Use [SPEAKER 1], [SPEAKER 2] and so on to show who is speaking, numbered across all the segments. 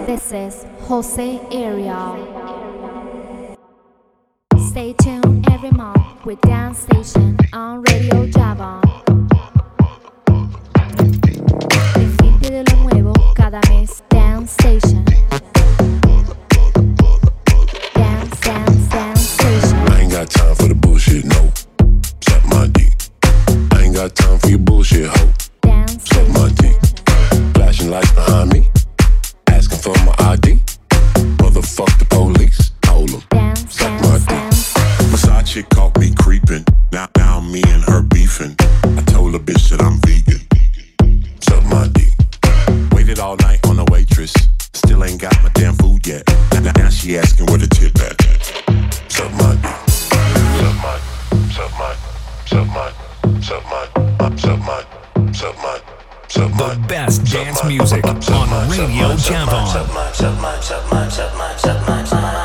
[SPEAKER 1] This is Jose Ariel. Stay tuned every month with Dance Station on Radio Java. Pendiente de lo nuevo cada mes. Dance Station. Dance Station.
[SPEAKER 2] I ain't got time for the bullshit, no. Suck my dick. I ain't got time for your bullshit, ho. Suck my dick. Flashing lights behind me. Asking for my ID. Motherfuck the police. Hold 'em. Suck my dick. My side chick caught me creeping. Now me and her beefing. I told the bitch that I'm vegan. Suck my dick. Waited all night on the waitress. Still ain't got my damn food yet. Now she asking where the tip at. Suck my dick. Suck my, suck my, suck my, suck my, suck my, suck my, suck my.
[SPEAKER 3] The best dance music on Radio Java.
[SPEAKER 2] Suck my, suck my, suck my, suck my, suck my, suck my.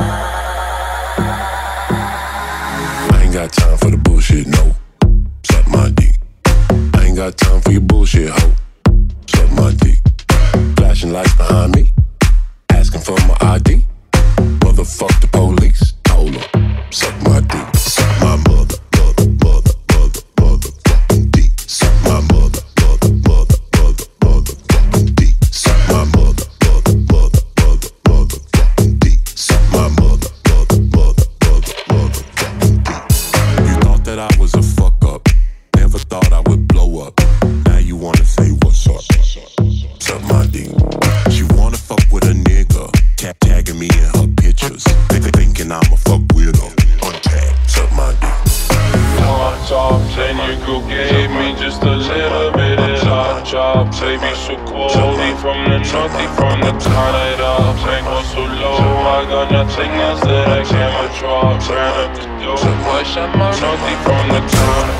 [SPEAKER 2] I ain't got time for the bullshit, no. Suck my dick. I ain't got time for your bullshit, ho. Suck my dick. Flashing lights behind me. Asking for my ID. Motherfuck the police. Hold 'em. Suck my dick. Suck my mother, mother, mother, mother, motherfucking dick. Suck my mother, mother, mother, mother, motherfucking dick. Suck my mother, mother, mother, mother, motherfucking dick. Suck my mother, mother, mother, mother, motherfucking dick. You thought that I was a fuck up. Never thought I would blow up. Now you wanna say what's up? Suck my dick. She wanna fuck with a nigga. Tagging me in her pictures. Thinking I'm a fuck weirdo. Untag. Suck my dick.
[SPEAKER 4] On top, then you go gave me just a little bit of hot chop. Baby, so cold, from the north, from the Canada. Tank was so low, I got nothing else that I can withdraw. Ran up the door, push up my north from the town.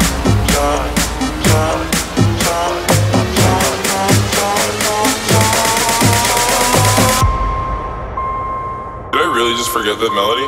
[SPEAKER 4] Did I really just forget that melody?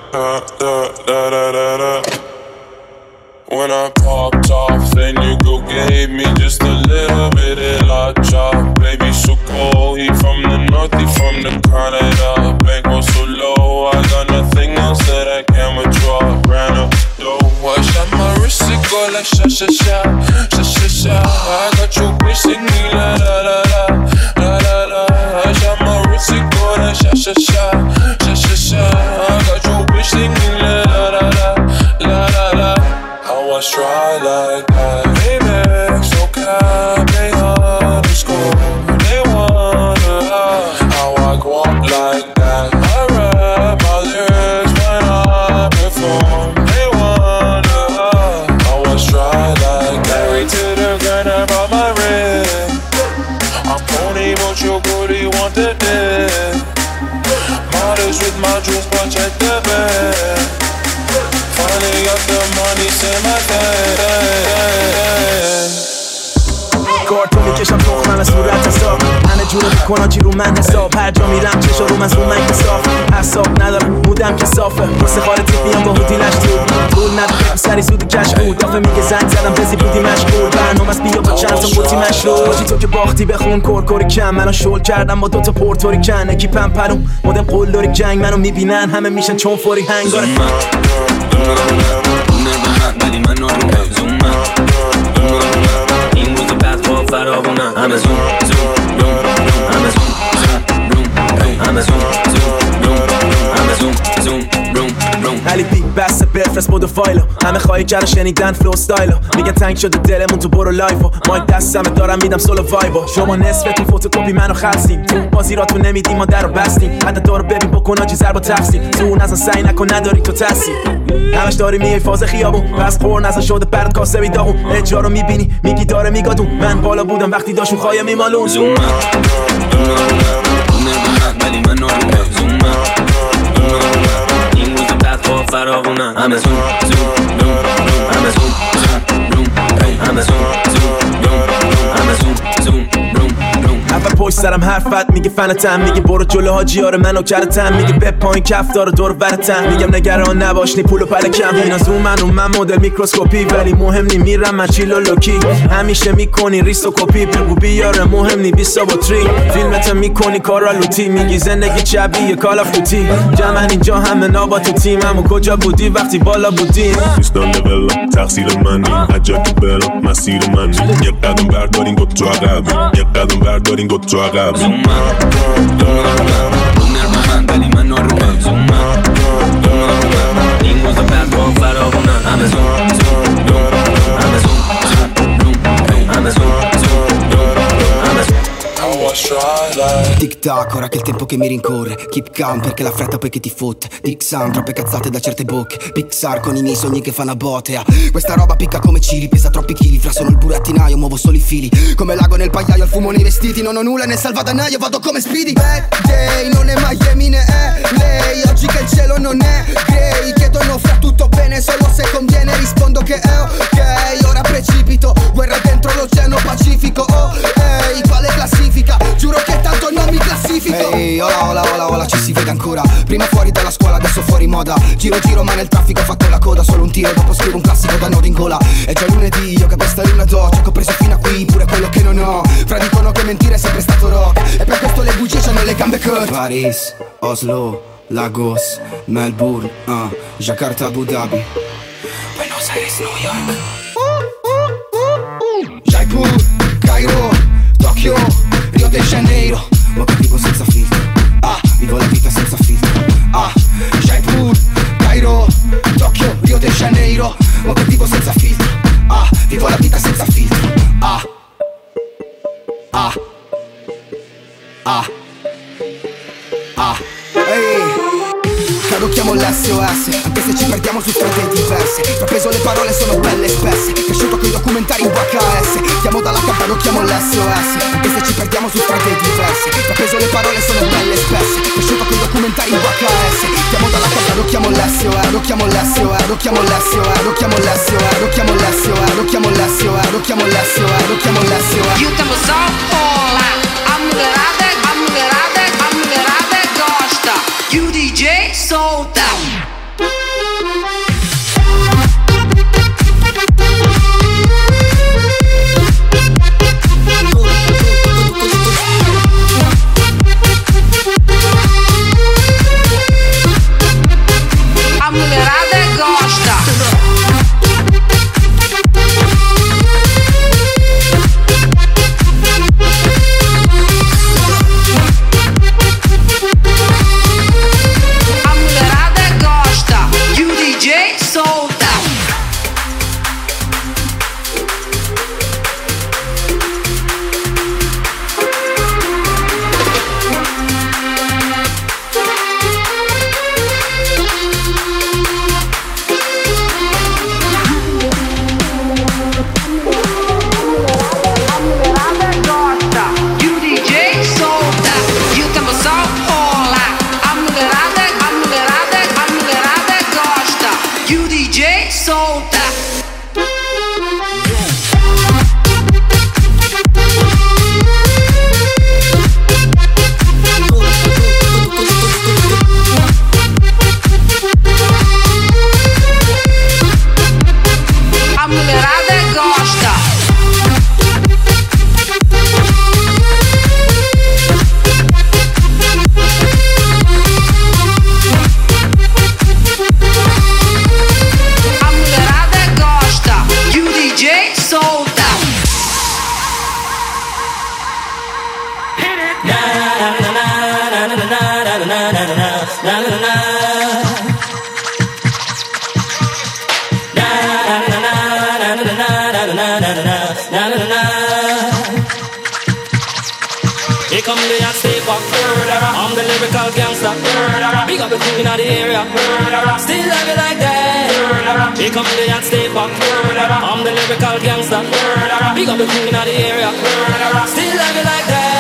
[SPEAKER 4] When I popped off, then you go gave me just a little bit of la chop. Baby, so cold, he from the north, he from the Canada. Bank was so low, I got nothing else that I can withdraw. Ran up the door, I shot my wrist, it go like sha sha sha, sha sha sha. I got your bitch singing la la la la, la la la. I shot my wrist, it go like sha sha sha, sha sha sha. I got your bitch singing la la la la, la la la. How I try like that, baby, so can they underscore? They wonder how I go up like that. I rap my lyrics when I perform. They wonder how I try like that. Married to the grind, I brought my ring. I'm pony, but your booty want the dick. Models with my jewels, but check the bed. Finally got the money, say my
[SPEAKER 5] کارتون میکشم تخمم از صورت حساب همه جورو میکنن چی رو من حساب هر جا میرم چشا رو من زون من کساف حساب ندارم بودم که صافه واسه خاله تیپ میام با هودی نشتور پول ندارم سری زودی کش بود دافه میگه زنگ زدم بزی بودی مشغول برنامه از بیا با چند تا بودی مشغول باشی تو که باختی بخون کورکوری کم منو شل کردم با دوتا پورتوری کن اکیپم پرون مدم قلدوری جنگ منو میبینن همه میشن چون فوری هنگاره ولی من نارونه این روز بعد با فراغونه همه زوم زوم روم روم همه زوم زوم روم همه زوم زوم روم همه زوم زوم روم روم علی بیگ بسته بفرست بودو فایلو همه خواهی کرده شنیدن فلو ستایلو میگن تنگ شده دلمون تو برو لایفو مایک دستمه دارم میدم سولو وایبو شما نصفتون فوتوکوپی منو خستین تو بازیراتون نمیدیم ما درو بستیم حتی دارو ببین بکن آجی ضرب و تفسین تو نزن سعی نکن نداری تو تسی همش داری میای فاز خیابون پس خور نزن شده برد کاسه بیداغون اجرا رو میبینی میگی داره میگادون من بالا بودم وقتی داشون خواهی میمالون زوم ولی من نارونه زوم این روز بعد با فراغونه همه زوم زوم روم روم همه زوم زوم روم همه زوم زوم روم همه زوم زوم روم روم اول
[SPEAKER 6] پشت سرم حرفت میگه فنتم، میگه برو جلو حاجیار من و کرتم، میگه به پایین کف داره دور برتم، میگم نگران نباش نی پول و پلکم. اینا زوم من مدل میکروسکوپی، ولی مهم نی میرم من چیل و لوکی. همیشه میکنی ریس و کپی، بگو بیاره مهم نی 20 با تری. فیلمت میکنی کارا لوتی، میگی زندگی شبیه کال آف دوتی. جمعن اینجا همه نابا تو تیمم و کجا بودی وقتی بالا بودیم.
[SPEAKER 2] دوستان لولم تقصیر منی، عجب برم مسیر منی. یه قدم بردارین گفت تو عقب، یه قدم بردارین گفت تو عقب.
[SPEAKER 5] ولی من نارومم. زومم این روزا پرتوام فراوونم. همه زوم همه زوم همه زوم
[SPEAKER 7] Tic-tac, ora che è il tempo che mi rincorre. Keep calm perché la fretta poi che ti fotte. Dixan, troppe cazzate da certe bocche. Pixar con i miei sogni che fanno a botte. Questa roba picca come cili, pesa troppi chili. Fra sono il burattinaio, muovo solo i fili. Come l'ago nel pagliaio, al fumo nei vestiti. Non ho nulla nel salvadanaio, vado come Speedy. Bad day, non è Miami né è lei. Oggi che il cielo non è grey. Chiedono fra tutto bene, solo se conviene. Rispondo che è ok, ora precipito. Guerra dentro l'oceano Pacifico. Oh, ehi, quale classifica? Giuro che tanto non mi classifico. Ehi, ola, ci si vede ancora. Prima fuori dalla scuola, adesso fuori moda. Giro ma nel traffico ho fatto la coda. Solo un tiro, dopo scrivo un classico da nodo in gola. È già lunedì, io che questa luna do. Ciò che ho preso fino a qui, pure quello che non ho. Fra dicono che mentire è sempre stato rock. E per questo le bugie c'hanno le gambe cut. Paris, Oslo, Lagos, Melbourne, Jakarta, Abu Dhabi, Buenos Aires, New York, Jaipur, Cairo, Tokyo, Rio de Janeiro. Ma che vivo senza filtro, vivo la vita senza filtro. Jaipur, Cairo, Tokyo, Rio de Janeiro. Ma che vivo senza filtro, vivo la vita senza filtro. Chiamo l'SOS, anche se ci perdiamo su strade diverse. Trapeso le parole sono belle spesse, cresciuto coi documentari in VHS. Chiamo dalla campana, chiamo l'SOS, anche se ci perdiamo su strade diverse. Trapeso le parole sono belle spesse, cresciuto coi documentari in VHS. Chiamo dalla campana, chiamo l'SOS, lo chiamo l'SOS, lo chiamo l'SOS, lo chiamo l'SOS, lo chiamo l'SOS, lo chiamo l'SOS, lo chiamo l'SOS, lo chiamo l'SOS.
[SPEAKER 8] E o tempo só rola, a mulherada gosta. E o DJ solta. A mulherada gosta.
[SPEAKER 5] Here come the hot step up. I'm the lyrical gangster. Big up the thing in the area. Still love it like that. Here come the hot step up. I'm the lyrical gangster. Big up the thing in the area. Still love it like that.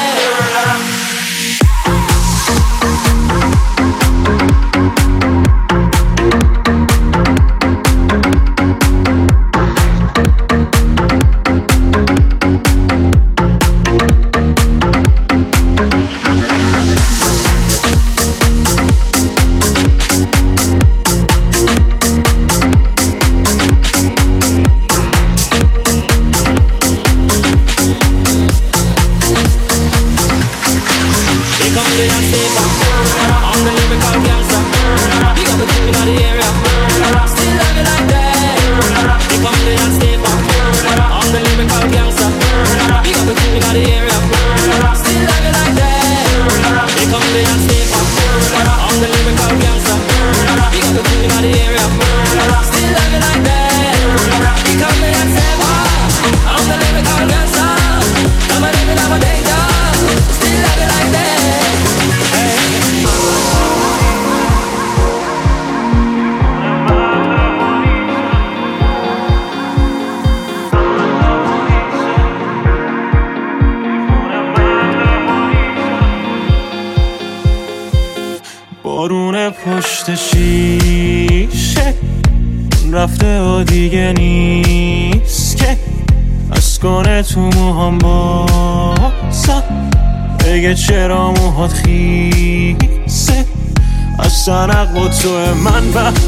[SPEAKER 9] بارون پشت شیشه رفته و دیگه نیست که از کنه تو موهام بازم بگه چرا موهات خیسه از سنق با تو من وقت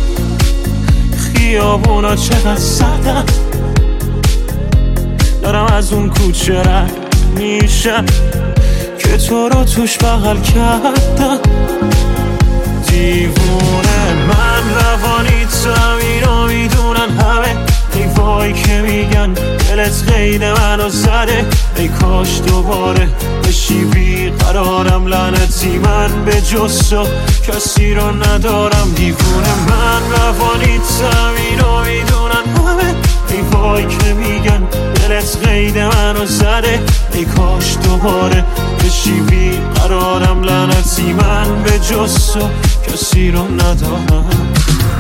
[SPEAKER 9] خیابونا چقدر سردم دارم از اون کوچه رد میشم که تو رو توش بغل کردم دیوونه من روانی تو اینو میدونن همه ای وای که میگن دلت قید منو زده ای کاش دوباره بشی بیقرارم لعنتی من به جز تو کسی رو ندارم دیوونه من روانی تو اینو میدونن همه ای وای که میگن دلت قید منو زده ای کاش دوباره بشی بیقرارم لعنتی من به جز تو کسی رو ندارم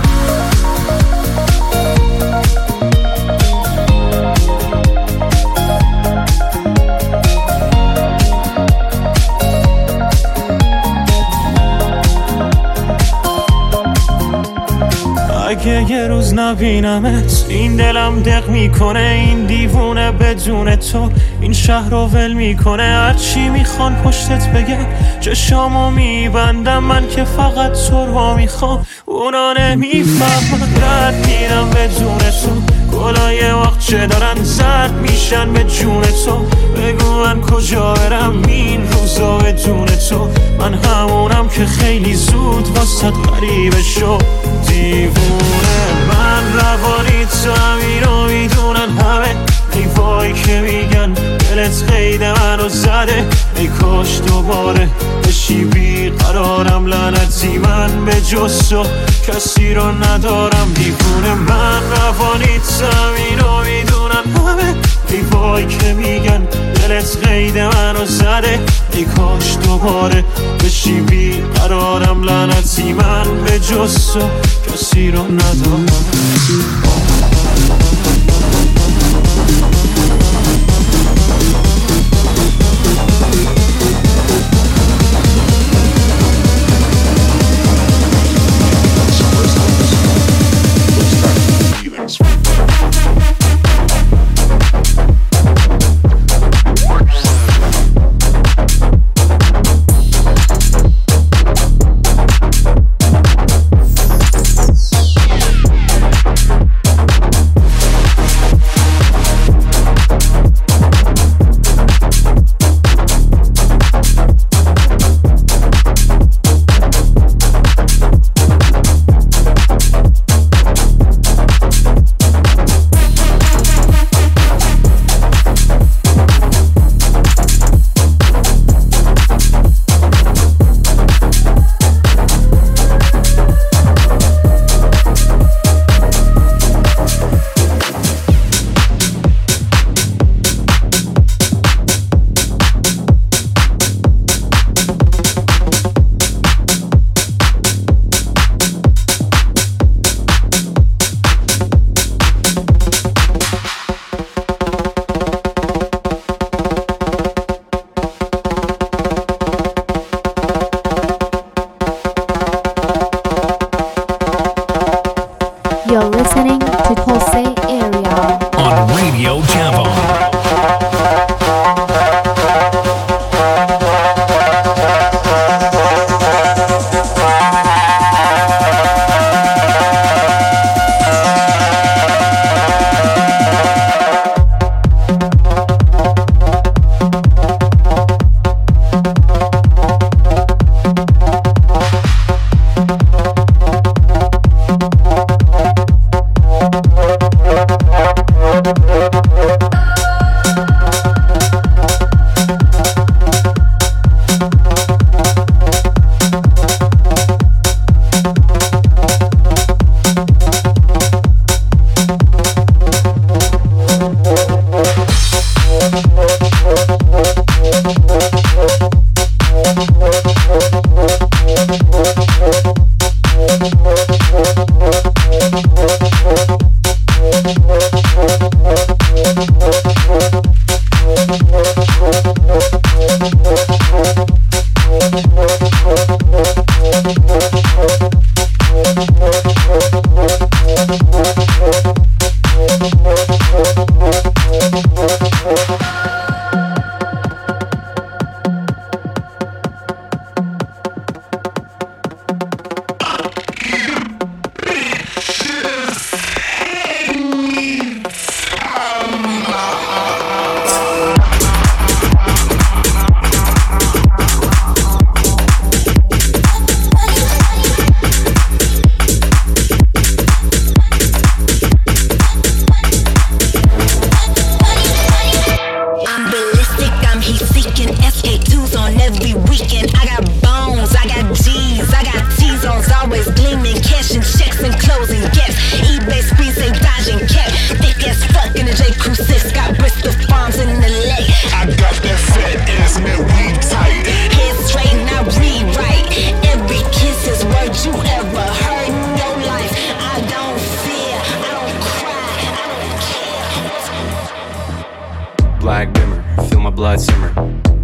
[SPEAKER 9] اگه یه روز نبینمت این دلم دق میکنه این دیوونه بدون تو این شهر رو ول میکنه هرچی میخوان پشتت بگه چشامو میبندم من که فقط تو رو میخوام اونا نمیفهمن رد میرم بدون تو گلای وقت چه دارن زرد میشن به جون تو بگو من کجا برم این روزا بدون تو من همونم که خیلی زود واسه غریبه شد دیوونه من روانی تو اینو میدونن همه ای وای که میگن دلت قید منو زده ای کاش دوباره بشی بیقرارم لعنتی من به جز تو کسی رو ندارم دیوونه من روانی تو اینو میدونن همه ای وای که میگن دلت قید منو زده ای کاش دوباره بشی بیقرارم لعنتی من به جز تو کسی رو ندارم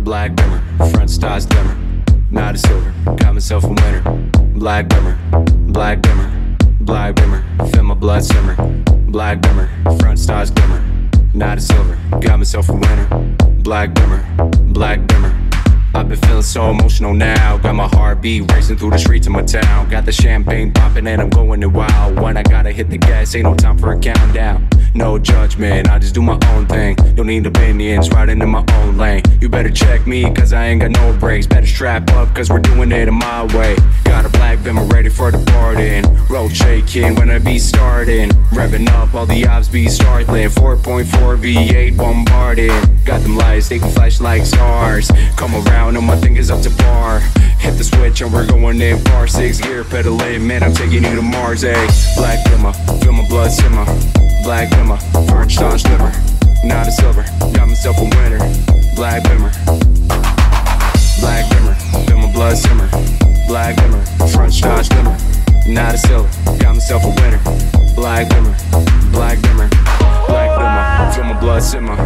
[SPEAKER 10] black bimmer, front stars glimmer, not a silver, got myself a winner. Black bimmer, black bimmer, black bimmer, feel my blood simmer. Black bimmer, front stars glimmer, not a silver, got myself a winner. Black bimmer, black bimmer. I've been feeling so emotional now. Got my heartbeat racing through the streets of my town. Got the champagne popping and I'm going it wild. When I gotta hit the gas, ain't no time for a countdown. No judgment, I just do my own thing. Don't need opinions, riding in my own lane. You better check me, cause I ain't got no brakes. Better strap up, cause we're doing it in my way. Got a black bimmer ready for the party. Road shaking when I be starting. Revving up, all the ops be startling. 4.4 V8 bombarding. Got them lights, they can flash like stars. Come around and my thing is up to par. Hit the switch and we're going in par. 6 gear pedaling, man, I'm taking you to Mars, eh? Black bimmer, feel my blood simmer. Black bimmer, French Dodge liver, not a silver, got myself a winner. Black bimmer, black bimmer, feel my blood simmer. Black bimmer, French Dodge liver, not a silver, got myself a winner. Black bimmer, black bimmer, black bimmer, feel my blood simmer.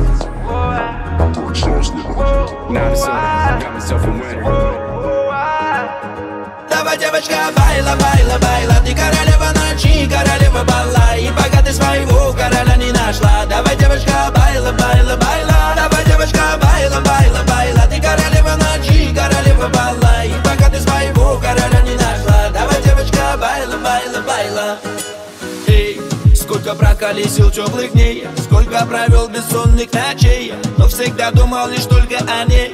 [SPEAKER 10] Not a silver, got myself a winner.
[SPEAKER 6] Давай, девочка, байла, байла, байла. Ты королева ночи, королева бала. И пока ты своего короля не нашла. Давай, девочка, байла, байла, байла. Давай, девочка, байла, байла, байла. Ты королева ночи, королева бала. И пока ты своего короля не нашла. Давай, девочка, байла, байла, байла. Эй, сколько проколесил теплых дней, сколько провел бессонных ночей, но всегда думал лишь только о ней.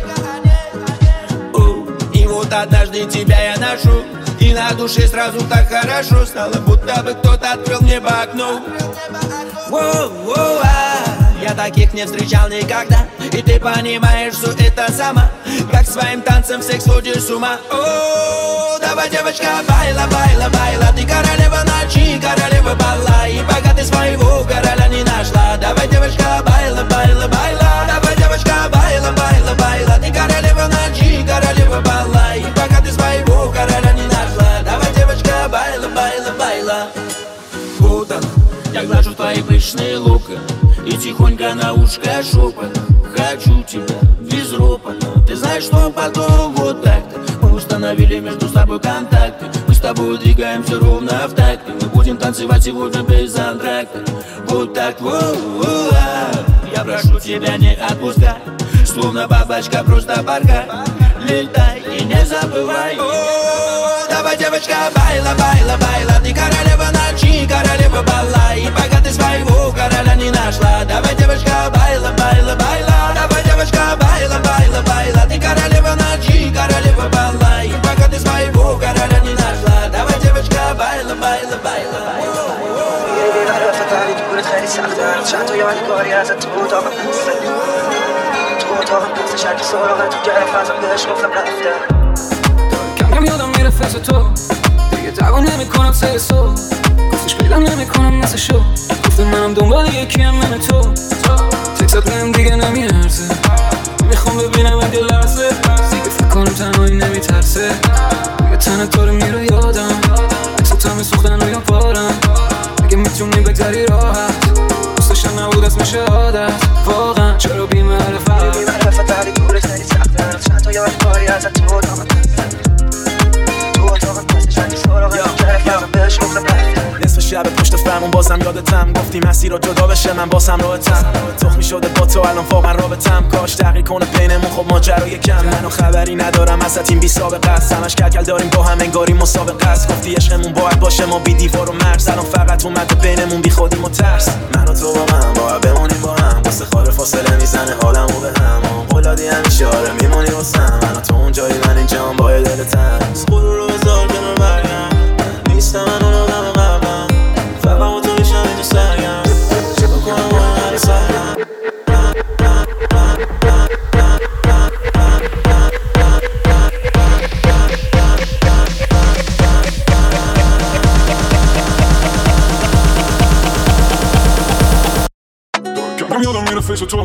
[SPEAKER 6] И вот однажды тебя я ношу, и на душе сразу так хорошо стало, будто бы кто-то открыл мне по окну. Я таких не встречал никогда, и ты понимаешь, что это сама, как своим танцем всех сводишь с ума. О, давай, девочка, байла, байла, байла. Ты королева ночи, королева бала. И пока ты своего короля не нашла. Давай, девочка, байла, байла, байла. Давай, девочка, байла, байла, байла. Ты королева ночи, королева бала. И пока ты своего короля не нашла. Давай, девочка, байла, байла, байла. Вот он, я глажу твои пышные лука и тихонько на ушко шепот. Хочу тебя безропотно. Ты знаешь, что потом вот так-то мы установили между собой контакты. Мы с тобой двигаемся ровно в такт. Мы будем танцевать сегодня без антракта. Вот так, я прошу тебя, не отпускай. Словно бабочка, просто порхай. Летай и не забывай. Давай, девочка, байла, байла, байла. Ты королева ночи, королева бала. И пока ты своего короля не нашла. Давай, девочка, байла, байла, байла. Давай, девочка, байла, байла, байла. Ты королева ночи, королева бала. И пока ты своего короля не нашла. Давай, девочка, байла, байла, байла. چند تا یاد کاری ازت تو اتاق پسته تو اتاق پسته شرکی سراغت تو گرفت ازم بهش گفتم رفته کم کم یادم میره فیس تو دیگه دعوا نمیکنم سر سو گفتش پیدم نمیکنم مثل شو گفتم منم دنبال یکیم من تو تکسات بهم دیگه نمیارزه میخوام ببینم اگه لحظه دیگه فکر کنم تنهایی نمیترسه دیگه تنه تو رو میره یادم عکسات همه سوختن روی پارم اگه میتونی بگذری راحت دوستشم نبود اسم شهادت واقعا چرا بی‌معرفت ولی دورش خیلی سخته چند تا یاد کاری ازت تو اتاق پسته شرکی سراغت گرفت ازم بهش گفتم نصف شب پشت فرمون بازم یادتم گفتی مسیر رو جدا بشه من بازم راحتم تخمی شده با تو الان واقعا رابطم کاش تغییر کنه بینمون خب ماجرای کم منو خبری ندارم ازت این بی سابقه است همش کلکل داریم با هم انگاری مسابقه است گفتی عشقمون باید باشه ما بی دیوار و مرز الان فقط اومده بینمون بی خودیم و ترس من و تو واقعا باید بمونیم با هم واسه خاله فاصله میزنه حالمو به هم قولادی همیشه آره میمونی واسم من و تو اونجایی من اینجام با دلتم غرور رو بذار کنار برگم نیستم من اون آدم قبلم فقط با تو میشم اینجا سرگم چه بکنم با این هر سرگم
[SPEAKER 11] کم یادم میره فیس تو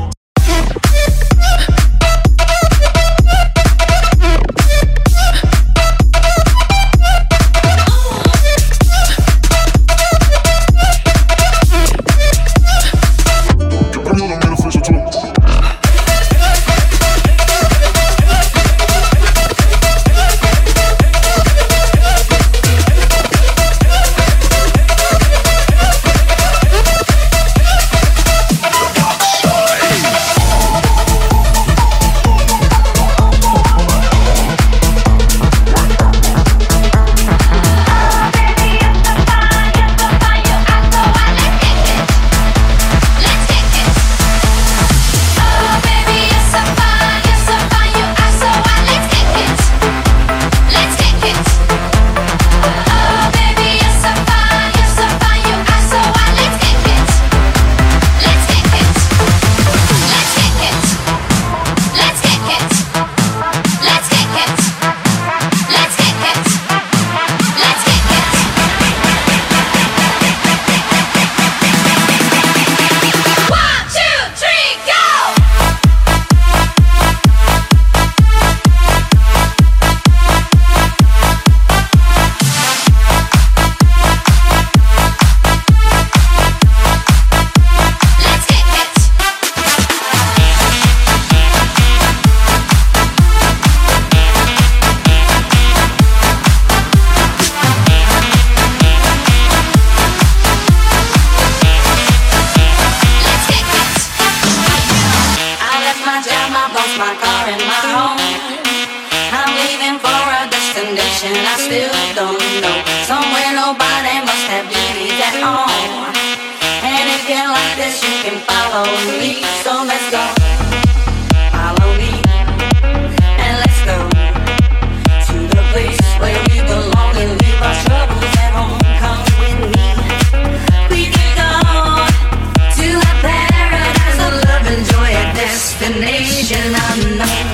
[SPEAKER 12] my car and my home. I'm leaving for a destination I still don't know. Somewhere nobody must have duties at all. And if you like this, you can follow me. So let's go. Follow me. And let's go to the place where we belong and leave our troubles at home. Come with me. We can go to a paradise of love and joy, a destination unknown.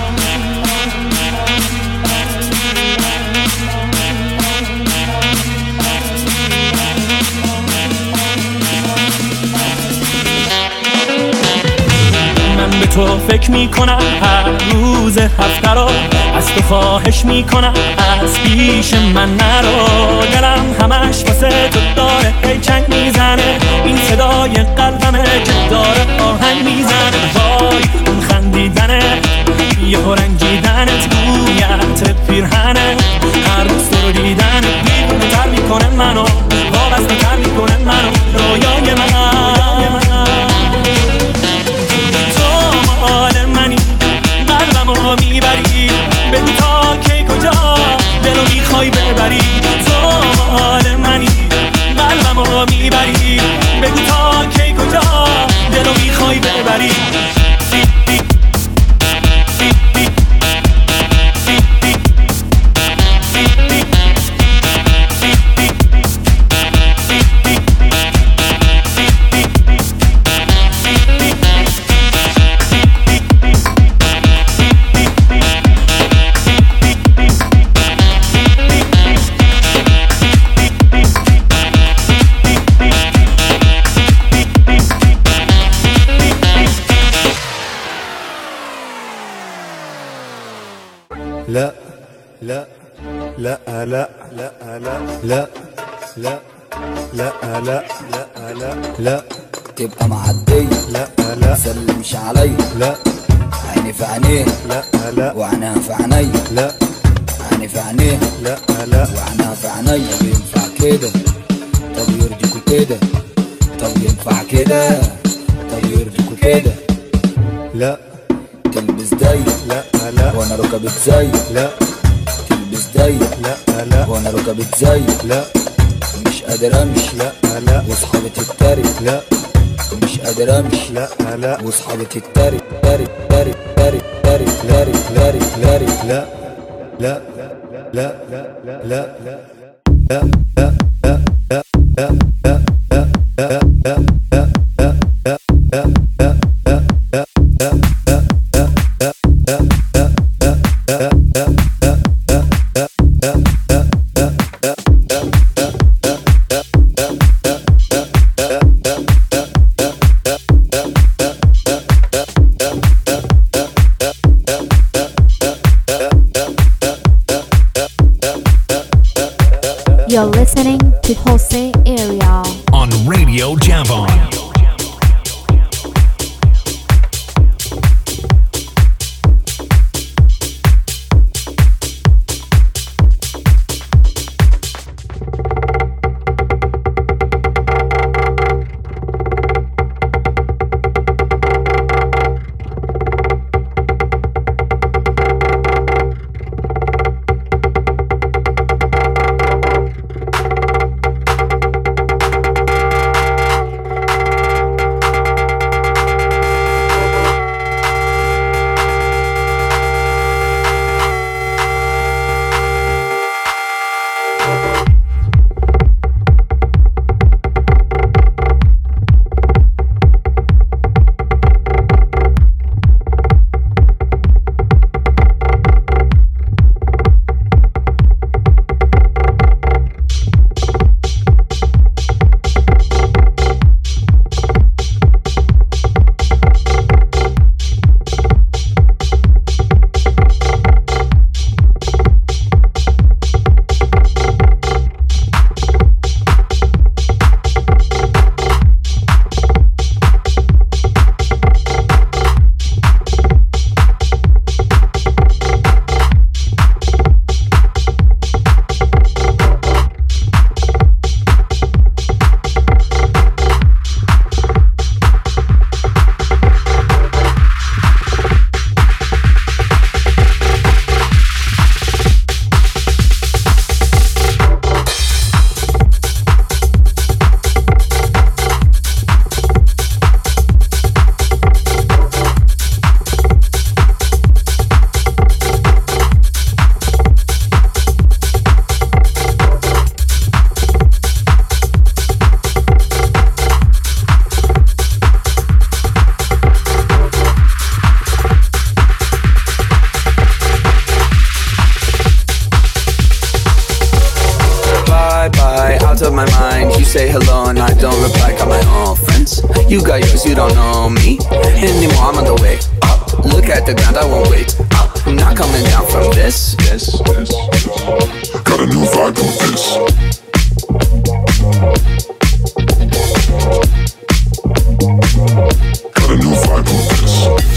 [SPEAKER 9] من به تو فکر میکنم هر روز هفته رو، از تو خواهش میکنم از پیش من نرو. دلم همش واسه تو داره هیچنگ میزنه، این صدای قلبمه که داره آهنگ میزنه. وای اون خندیدنه یه رنگیدنت بویت پیرهنه، هر روز تو رو دیدنت دیوونه تر میکنه منو، وابسته تر میکنه منو، رویای من. حال منی قلبمو میبری، بگو تا کی کجا دلو میخوای ببری. تو حال منی قلبمو میبری، بگو تا کی کجا دلو میخوای ببری.
[SPEAKER 13] لا لا لا لا لا لا لا لا لا لا لا لا
[SPEAKER 14] تبقى معدية
[SPEAKER 13] لا لا
[SPEAKER 14] سلمش عليا
[SPEAKER 13] لا
[SPEAKER 14] عيني في عينيه
[SPEAKER 13] لا لا
[SPEAKER 14] وعينها في عينيا
[SPEAKER 13] لا
[SPEAKER 14] عيني في عينيه
[SPEAKER 13] لا لا
[SPEAKER 14] وعينها في عينيا. بينفع كده؟ طب يرضيكوا كده؟ طب ينفع كده؟ طب يرضيكوا كده؟
[SPEAKER 13] لا
[SPEAKER 14] تلبس ضيق
[SPEAKER 13] لا لا
[SPEAKER 14] وانا ركبت زي
[SPEAKER 13] لا
[SPEAKER 14] تلبس ضيق
[SPEAKER 13] لا لا
[SPEAKER 14] وانا ركبت زي
[SPEAKER 13] لا
[SPEAKER 14] مش قادر امشي
[SPEAKER 13] لا لا
[SPEAKER 14] واصحابي تتريق
[SPEAKER 13] لا
[SPEAKER 14] مش قادر امشي
[SPEAKER 13] لا لا
[SPEAKER 14] واصحابي تتريق تاريق تاريق تاريق تاريق تاريق تاريق تاريق
[SPEAKER 13] لا لا لا لا لا لا لا
[SPEAKER 1] You're listening to Jose Ariel
[SPEAKER 3] on Radio Javon.
[SPEAKER 5] say hello and I don't reply. Got my own friends, you got yours, you don't know me anymore. I'm on the way up, look at the ground, I won't wait up. I'm not coming down from this.
[SPEAKER 2] Got a new vibe with this. Got a new vibe with this.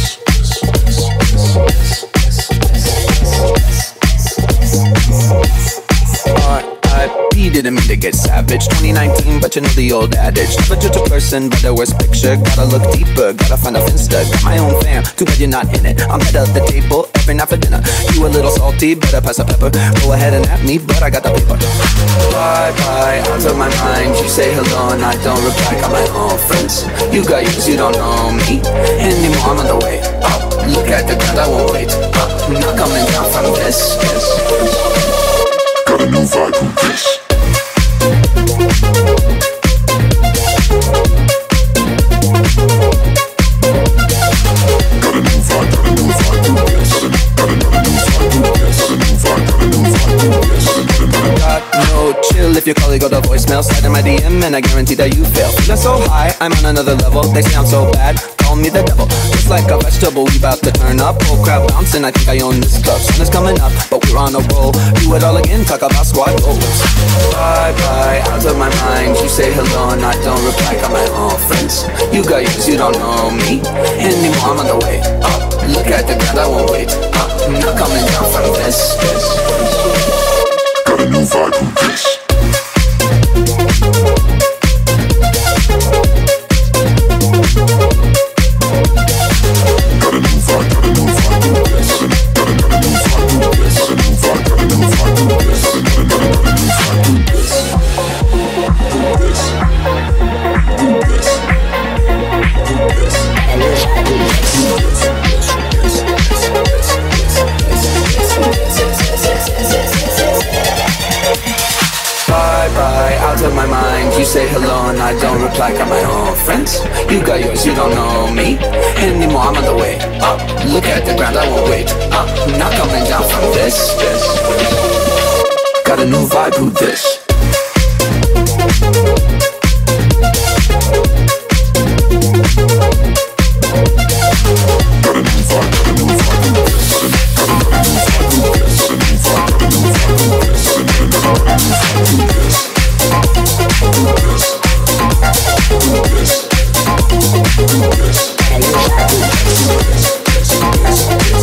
[SPEAKER 5] R.I.P. didn't mean to get savage. 2019, but you know the old adage. Never judge a person by their worst picture. Gotta look deeper, gotta find a finsta. Got my own fam, too bad you're not in it. I'm head of the table every night for dinner. You a little salty, better pass the pepper. Go ahead and at me, but I got the paper. Bye, out of my mind. You say hello and I don't reply. Got my own friends, you got yours, you don't know me anymore. I'm on the way up, look at the ground, I won't wait up. I'm not coming down from this.
[SPEAKER 2] Got a new vibe with this. Got a new vibe with this.
[SPEAKER 5] Got no chill if your colleague got a voicemail. Slide in my DM and I guarantee that you fail. Feeling so high, I'm on another level. They say I'm so bad, call me the devil. Just like a vegetable, we about to turn up. Whole crowd bouncing, I think I own this club. Sun is coming up, but we're on a roll. Do it all again, talk about squad goals. Bye, out of my mind. You say hello and I don't reply. Got my own friends, you got yours, you don't know me anymore. I'm on the way up, look at the ground, I won't wait up. I'm not coming down from this.
[SPEAKER 2] Got a new vibe with this. Got a new vibe with this. Got a new vibe with this. Got a new vibe with this.
[SPEAKER 5] Bye, out of my mind. You say hello and I don't reply. Got my own friends, you got yours, you don't know me anymore. I'm on the way up, look at the ground, I won't wait up. I'm not coming down from this. Got a new vibe with this.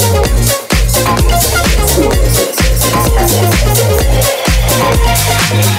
[SPEAKER 2] Yes.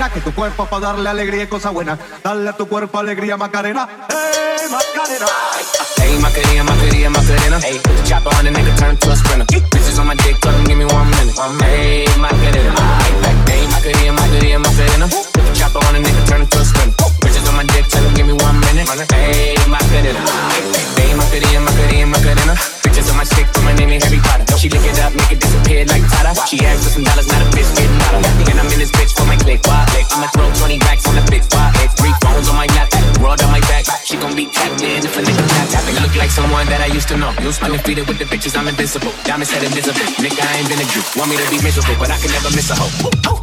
[SPEAKER 15] Macarena, que tu cuerpo es para darle alegría y cosas buenas. Dale a tu cuerpo alegría, Macarena. ¡Hey, Macarena!
[SPEAKER 5] Hey, Macarena, Macarena, Macarena. Hey, put the chopper on the nigga, turn to a sprinter. Bitches on my dick, tell them give me 1 minute. Hey, Macarena. Hey, Macarena, Macarena, Macarena. Put the chopper on the nigga, turn to a sprinter. Bitches on my dick, tell them give me 1 minute. Hey, Macarena. Hey, Macarena, Macarena, Macarena. Bitches on my stick, put my name in Harry Potter. She lick it up, make it disappear like Tata. She asked for some dollars, not a bitch getting out of. And I'm in this bitch for my click. I'ma throw 20 racks on the big spot. 3 phones on my lap, world on my back. She gon' be tapped in if a nigga tap. You look like someone that I used to know. Undefeated with the bitches, I'm invincible. Diamonds said invisible. Nigga, I ain't been a Jew. Want me to be miserable, but I can never miss a hoe. Oh.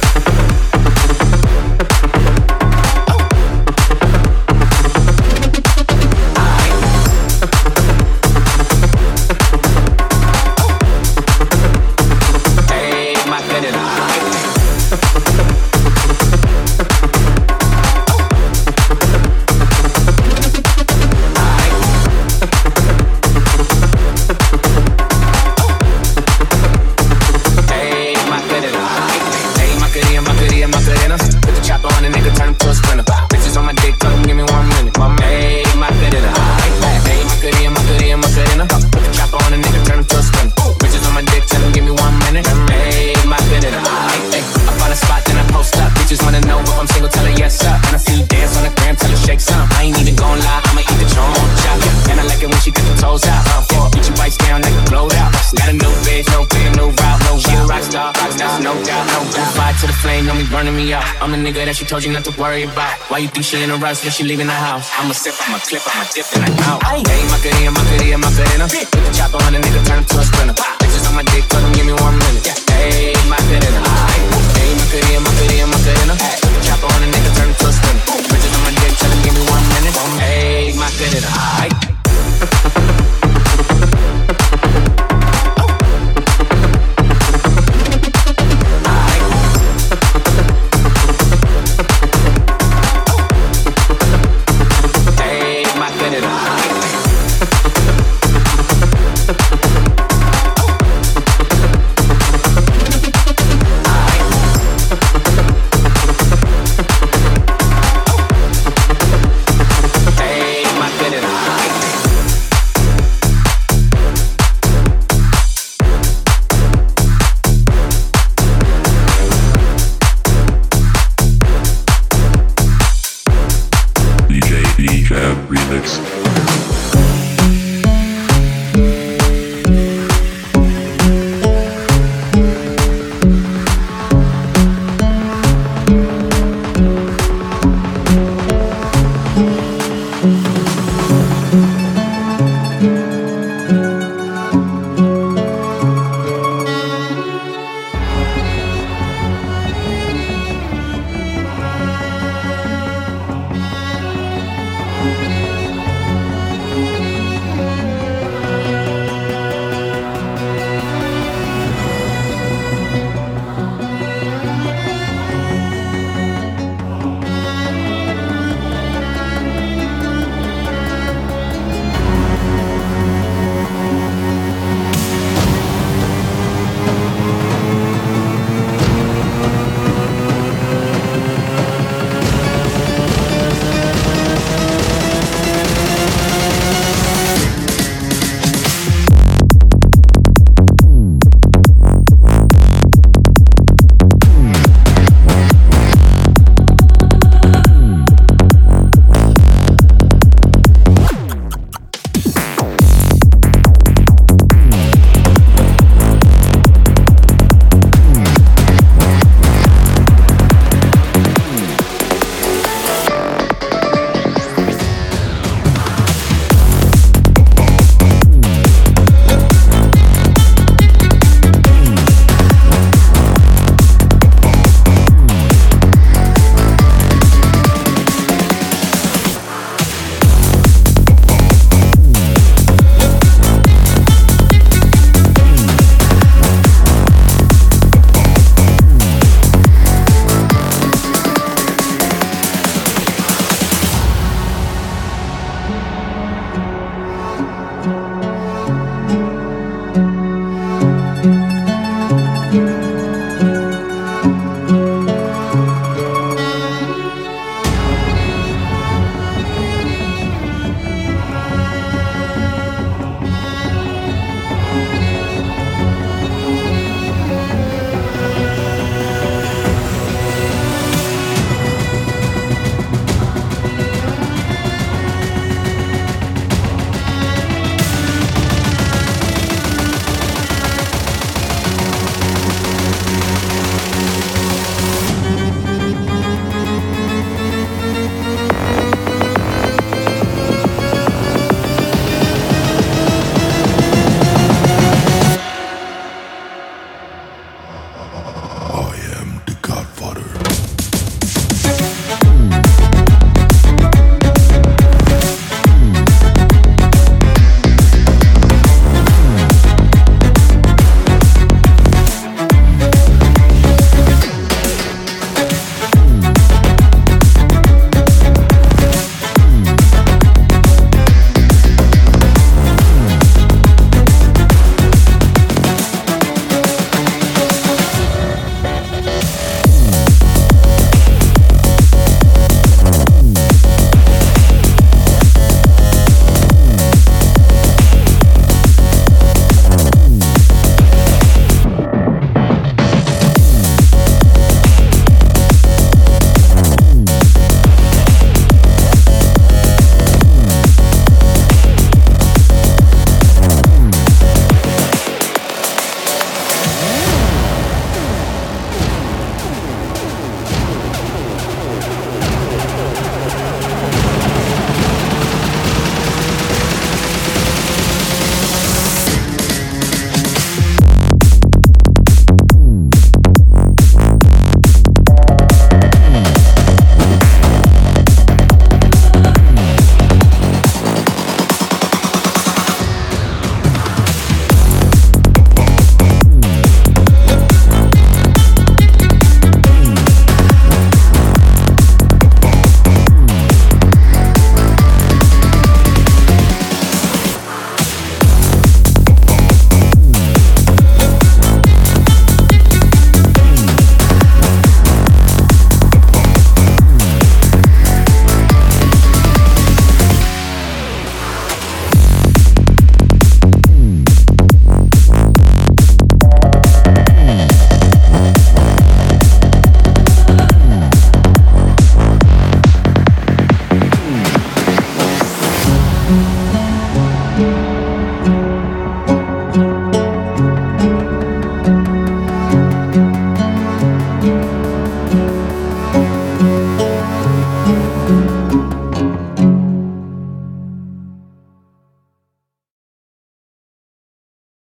[SPEAKER 5] I'm the nigga that she told you not to worry about. Why you think she in a rush when she leaving the house? I'ma sip, I'ma clip, I'ma dip, and I'm out. Hey, Macarena, Macarena, Macarena. Put the chopper on the nigga, turn to a sprinter. Bitches on my dick, tell them give me 1 minute. Hey, Macarena. Hey, Macarena, Macarena, Macarena.